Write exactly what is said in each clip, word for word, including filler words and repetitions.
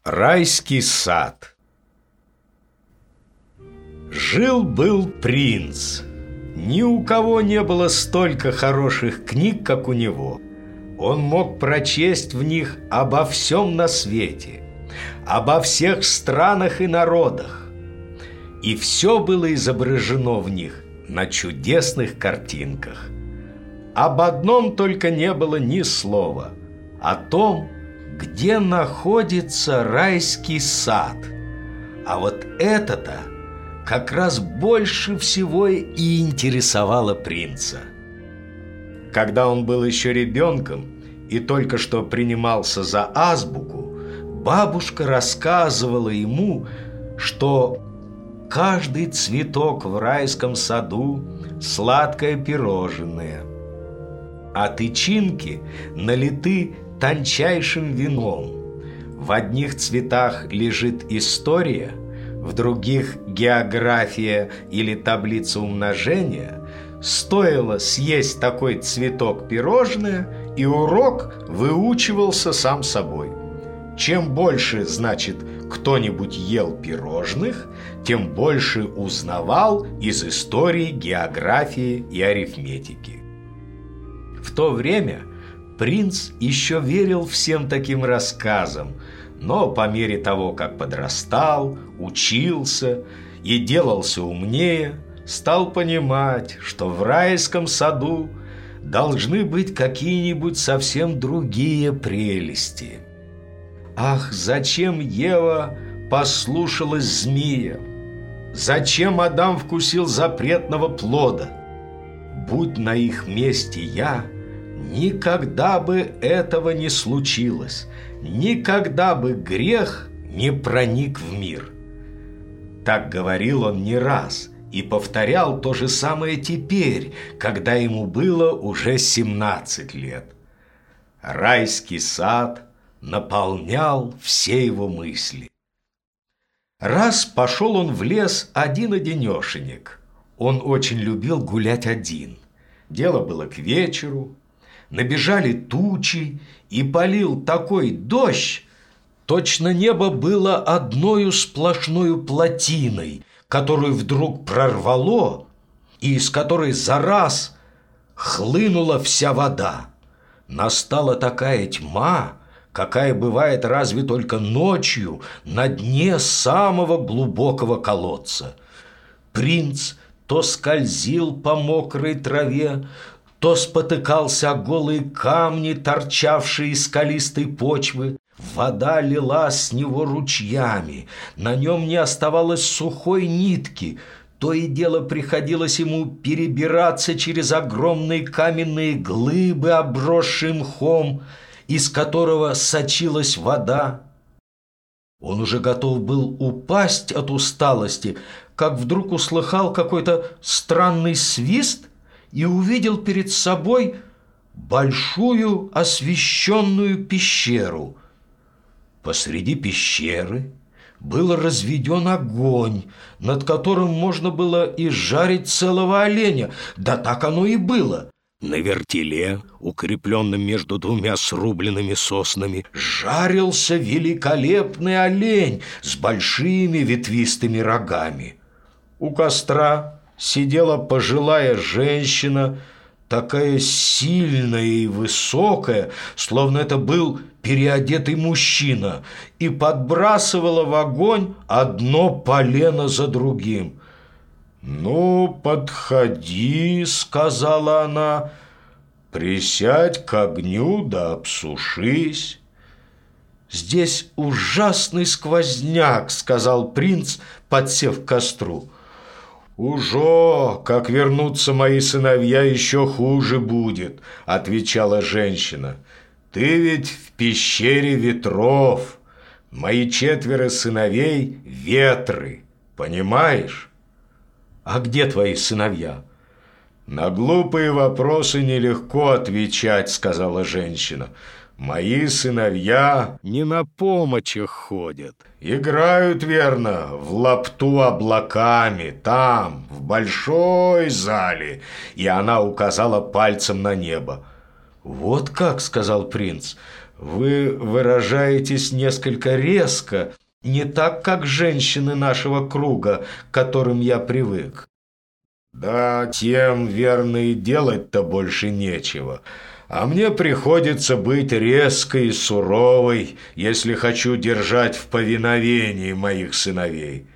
Райский сад. Жил-был принц. Ни у кого не было столько хороших книг, как у него. Он мог прочесть в них обо всем на свете, обо всех странах и народах. И все было изображено в них на чудесных картинках. Об одном только не было ни слова: о том, где находится райский сад. А вот это-то как раз больше всего и интересовало принца. Когда он был еще ребенком и только что принимался за азбуку, бабушка рассказывала ему, что каждый цветок в райском саду – сладкое пирожное, а тычинки налиты тончайшим вином. В одних цветах лежит история, в других – география или таблица умножения. Стоило съесть такой цветок пирожное, и урок выучивался сам собой. Чем больше, значит, кто-нибудь ел пирожных, тем больше узнавал из истории, географии и арифметики. В то время принц еще верил всем таким рассказам, но по мере того, как подрастал, учился и делался умнее, стал понимать, что в райском саду должны быть какие-нибудь совсем другие прелести. Ах, зачем Ева послушалась змея? Зачем Адам вкусил запретного плода? Будь на их месте я, никогда бы этого не случилось, никогда бы грех не проник в мир. Так говорил он не раз и повторял то же самое теперь, когда ему было уже семнадцать лет. Райский сад наполнял все его мысли. Раз пошел он в лес один-одинешенек. Он очень любил гулять один. Дело было к вечеру. Набежали тучи, и полил такой дождь, точно небо было одною сплошною плотиной, которую вдруг прорвало, и из которой за раз хлынула вся вода. Настала такая тьма, какая бывает разве только ночью на дне самого глубокого колодца. Принц то скользил по мокрой траве, то спотыкался о голые камни, торчавшие из скалистой почвы. Вода лилась с него ручьями, на нем не оставалось сухой нитки. То и дело приходилось ему перебираться через огромные каменные глыбы, обросшие мхом, из которого сочилась вода. Он уже готов был упасть от усталости, как вдруг услыхал какой-то странный свист и увидел перед собой большую освещенную пещеру. Посреди пещеры был разведен огонь, над которым можно было и жарить целого оленя. Да так оно и было. На вертеле, укрепленном между двумя срубленными соснами, жарился великолепный олень с большими ветвистыми рогами. У костра сидела пожилая женщина, такая сильная и высокая, словно это был переодетый мужчина, и подбрасывала в огонь одно полено за другим. «Ну, подходи», — сказала она, — «присядь к огню да обсушись». «Здесь ужасный сквозняк», — сказал принц, подсев к костру. «Ужо, как вернутся мои сыновья, еще хуже будет», — отвечала женщина. «Ты ведь в пещере ветров, мои четверо сыновей — ветры, понимаешь?» «А где твои сыновья?» «На глупые вопросы нелегко отвечать», — сказала женщина. «Мои сыновья не на помощях ходят. Играют, верно, в лапту облаками, там, в большой зале». И она указала пальцем на небо. «Вот как», — сказал принц, Вы выражаетесь несколько резко, не так, как женщины нашего круга, к которым я привык. Да, тем, верно, и делать-то больше нечего. А мне приходится быть резкой и суровой, если хочу держать в повиновении моих сыновей.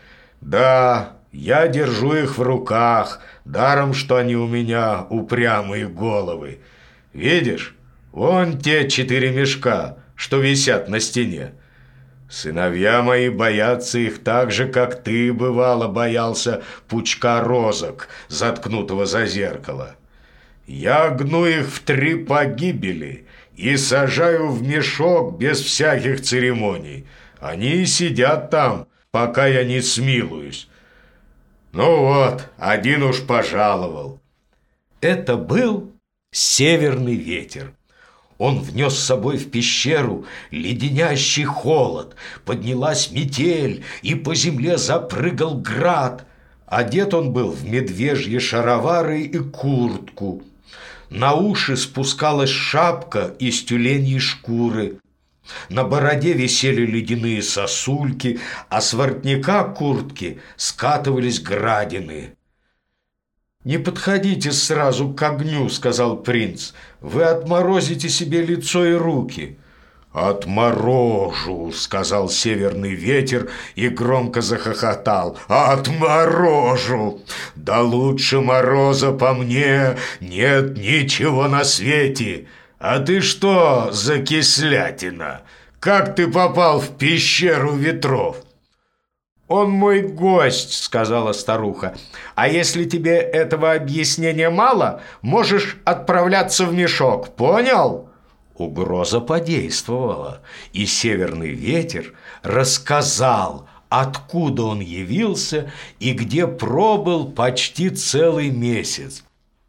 Да, я держу их в руках, даром, что они у меня упрямые головы. Видишь, вон те четыре мешка, что висят на стене. Сыновья мои боятся их так же, как ты, бывало, боялся пучка розок, заткнутого за зеркало. Я гну их в три погибели и сажаю в мешок без всяких церемоний. Они сидят там, пока я не смилуюсь. Ну вот, один уж пожаловал. Это был северный ветер. Он внес с собой в пещеру леденящий холод, поднялась метель, и по земле запрыгал град. Одет он был в медвежьи шаровары и куртку. На уши спускалась шапка из тюленьей шкуры. На бороде висели ледяные сосульки, а с воротника куртки скатывались градины. «Не подходите сразу к огню», — сказал принц. «Вы отморозите себе лицо и руки». «Отморожу», — сказал северный ветер и громко захохотал. «Отморожу! Да лучше мороза по мне нет ничего на свете! А ты что за кислятина? Как ты попал в пещеру ветров?» «Он мой гость», — сказала старуха. «А если тебе этого объяснения мало, можешь отправляться в мешок, понял?» Угроза подействовала, и северный ветер рассказал, откуда он явился и где пробыл почти целый месяц.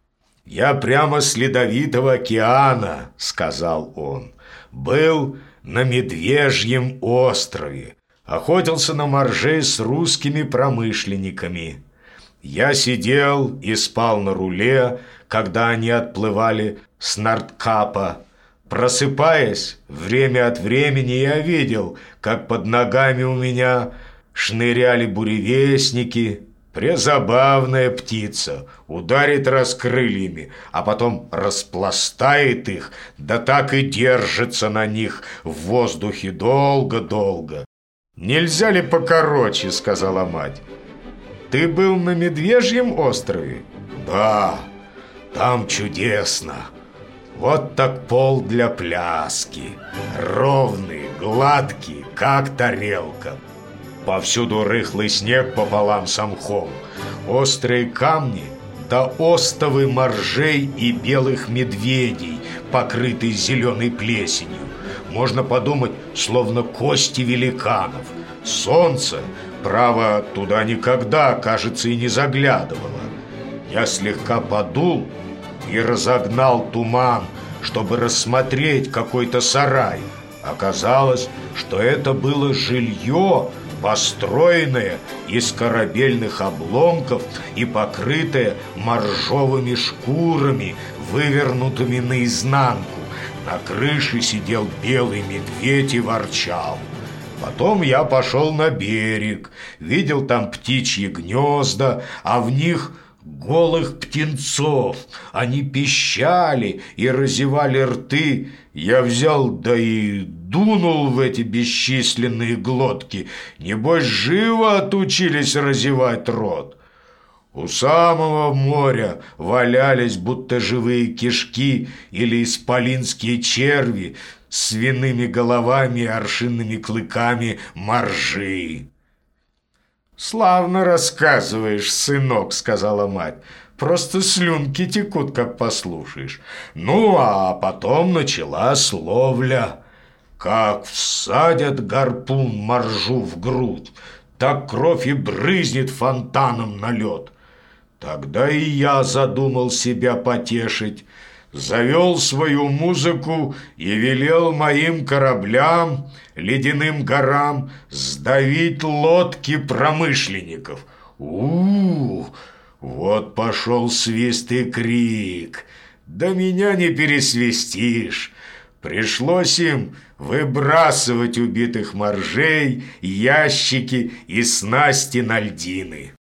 «Я прямо с Ледовитого океана», — сказал он, — «был на Медвежьем острове, охотился на моржей с русскими промышленниками. Я сидел и спал на руле, когда они отплывали с Нордкапа. Просыпаясь, время от времени я видел, как под ногами у меня шныряли буревестники. Презабавная птица, ударит раскрыльями, а потом распластает их, да так и держится на них в воздухе долго-долго. «Нельзя ли покороче?» — сказала мать. «Ты был на Медвежьем острове?» «Да, там чудесно. Вот так пол для пляски, ровный, гладкий, как тарелка. Повсюду рыхлый снег пополам с мхом, острые камни да остовы моржей и белых медведей, покрытые зеленой плесенью. Можно подумать, словно кости великанов. Солнце, право, туда никогда, кажется, и не заглядывало. Я слегка подул и разогнал туман, чтобы рассмотреть какой-то сарай. Оказалось, что это было жилье, построенное из корабельных обломков и покрытое моржовыми шкурами, вывернутыми наизнанку. На крыше сидел белый медведь и ворчал. Потом я пошел на берег, видел там птичьи гнезда, а в них голых птенцов. Они пищали и разевали рты. Я взял, да и дунул в эти бесчисленные глотки. Небось, живо отучились разевать рот. У самого моря валялись, будто живые кишки или исполинские черви с свиными головами и аршинными клыками моржи. «Славно рассказываешь, сынок», — сказала мать. «Просто слюнки текут, как послушаешь». Ну, а потом началась ловля. Как всадят гарпун моржу в грудь, так кровь и брызнет фонтаном на лед. Тогда и я задумал себя потешить. Завел свою музыку и велел моим кораблям, ледяным горам, сдавить лодки промышленников. У-у-у! Вот пошел свист и крик. Да меня не пересвистишь. Пришлось им выбрасывать убитых моржей, ящики и снасти на льдины.